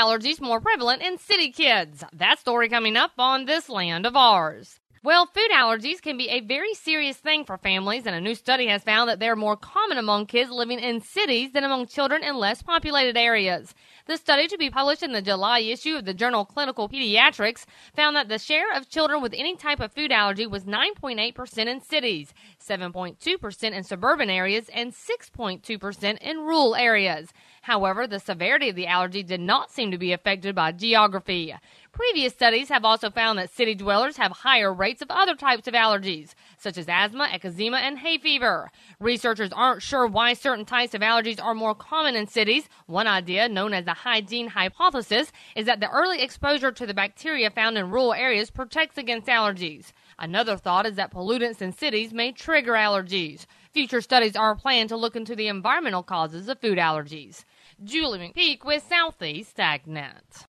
allergies more prevalent in city kids? That story coming up on This Land of Ours. Well, food allergies can be a very serious thing for families, and a new study has found that they're more common among kids living in cities than among children in less populated areas. The study, to be published in the July issue of the journal Clinical Pediatrics, found that the share of children with any type of food allergy was 9.8% in cities, 7.2% in suburban areas, and 6.2% in rural areas. However, the severity of the allergy did not seem to be affected by geography. Previous studies have also found that city dwellers have higher rates of other types of allergies, such as asthma, eczema, and hay fever. Researchers aren't sure why certain types of allergies are more common in cities. One idea, known as the hygiene hypothesis, is that the early exposure to the bacteria found in rural areas protects against allergies. Another thought is that pollutants in cities may trigger allergies. Future studies are planned to look into the environmental causes of food allergies. Julie McPeak with Southeast AgNet.